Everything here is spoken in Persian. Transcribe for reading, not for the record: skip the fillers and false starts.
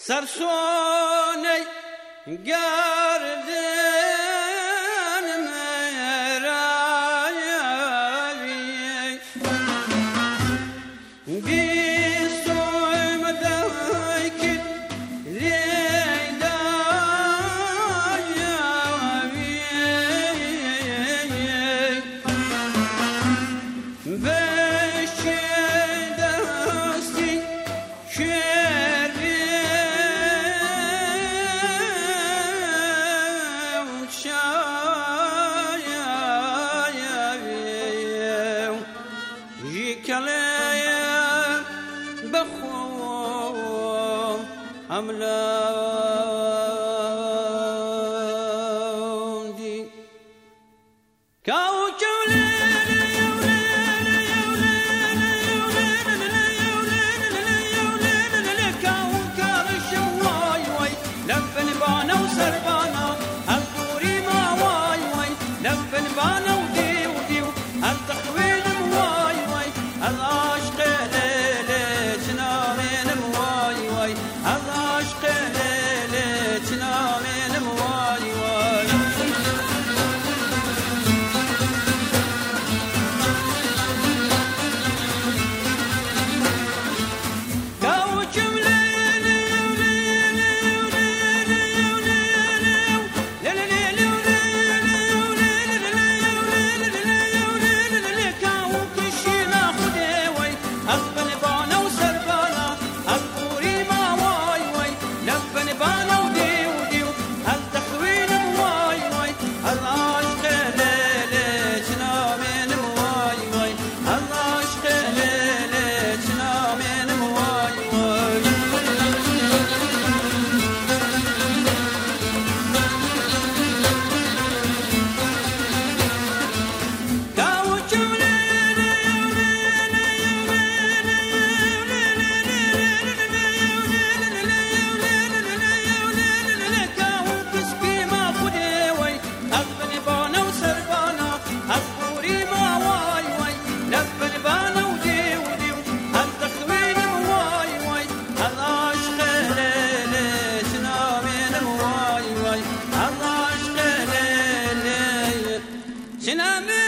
سرسونه گردن مرایی بیستم دایکت لیدایی بشه دستی شری كلام بخو أملاندي لفن بانا وسربانا الدوري ما واي واي لفن بانا وديو ديو التخوين مواي واي العشق ليلتنا من مواي واي العشق ليلتنا من مواي واي Sinami